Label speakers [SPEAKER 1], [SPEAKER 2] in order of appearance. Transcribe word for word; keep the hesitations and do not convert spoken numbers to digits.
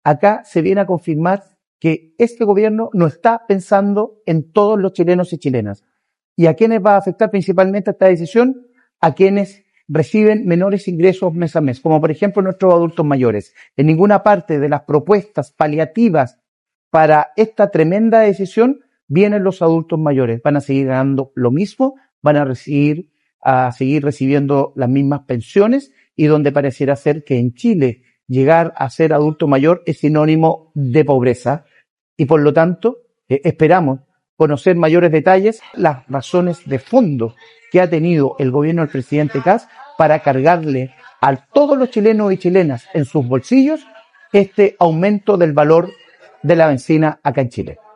[SPEAKER 1] acá se viene a confirmar que este gobierno no está pensando en todos los chilenos y chilenas. ¿Y a quiénes va a afectar principalmente esta decisión? A quienes reciben menores ingresos mes a mes, como por ejemplo nuestros adultos mayores. En ninguna parte de las propuestas paliativas para esta tremenda decisión vienen los adultos mayores. Van a seguir ganando lo mismo, van a recibir, a seguir recibiendo las mismas pensiones, y donde pareciera ser que en Chile llegar a ser adulto mayor es sinónimo de pobreza. Y por lo tanto, eh, esperamos conocer mayores detalles, las razones de fondo que ha tenido el gobierno del presidente Kast para cargarle a todos los chilenos y chilenas en sus bolsillos este aumento del valor de la bencina acá en Chile.